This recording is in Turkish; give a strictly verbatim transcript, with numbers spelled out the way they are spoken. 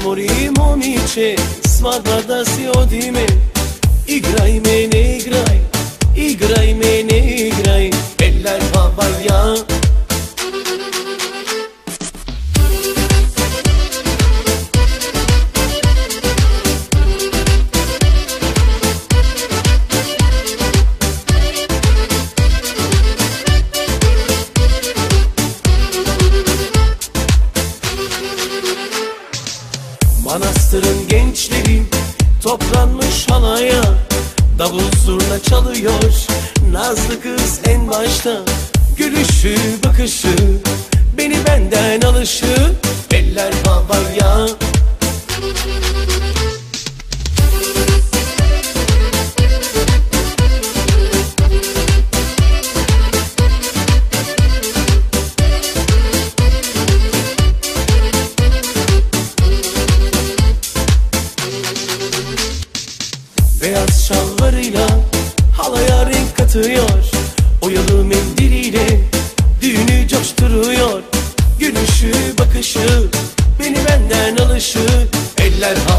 Govorimo mi će svadba da si od ime. Igraj me, ne igraj, igraj me, ne igraj, eller havaya. Manastırın gençleri toplanmış halaya. Davul zurna çalıyor, nazlı kız en başta. Gülüşü bakışı, beni benden alışı, eller havaya. Beyaz şalvarıyla halaya renk katıyor. Oyalı mendiliyle düğünü coşturuyor. Gülüşü bakışı, beni benden alışı, eller havaya.